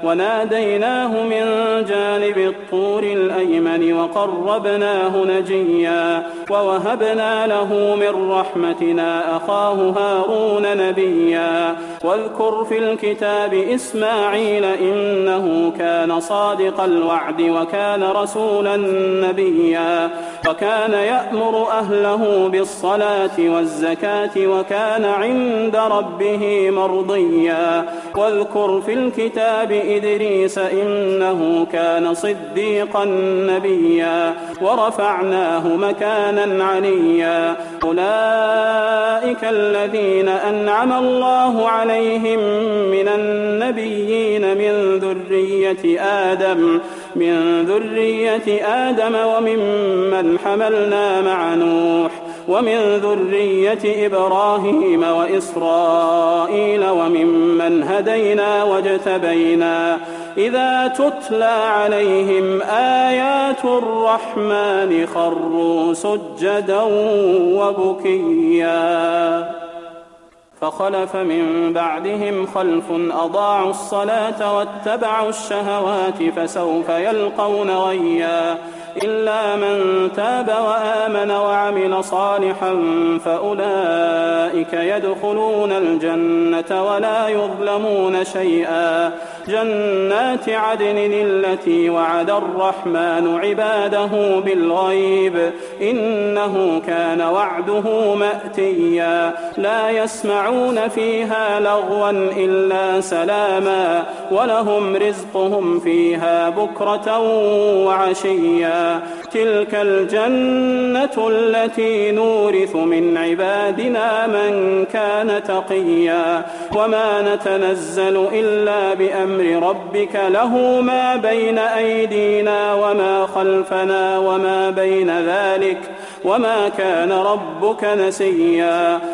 وناديناه من جانب الطور الأيمن وقربناه نجيا ووهبنا له من رحمتنا أخاه هارون نبيا واذكر في الكتاب إسماعيل إنه كان صادق الوعد وكان رسولا نبيا وكان يأمر أهله بالصلاة والزكاة وكان عند ربه مرضيا واذكر في الكتاب إدريس إنه كان صديقا نبيا ورفعناه مكانا عليا أولئك الذين أنعم الله عليهم من النبيين من ذرية آدم وممن حملنا مع نوح ومن ذرية إبراهيم وإسرائيل وممن هدينا واجتبينا إذا تتلى عليهم آيات الرحمن خروا سجدا وبكيا فخلف من بعدهم خلف أضاعوا الصلاة واتبعوا الشهوات فسوف يلقون غيا إلا من تاب وآمن وعمل صالحا فأولئك يدخلون الجنة ولا يظلمون شيئا جنات عدن التي وعد الرحمن عباده بالغيب إنه كان وعده مأتيا لا يسمعون فيها لغوا إلا سلاما ولهم رزقهم فيها بكرة وعشيا تلك الجنة التي نورث من عبادنا من كان تقيا وما نتنزل إلا بأمر ربك له ما بين أيدينا وما خلفنا وما بين ذلك وما كان ربك نسيا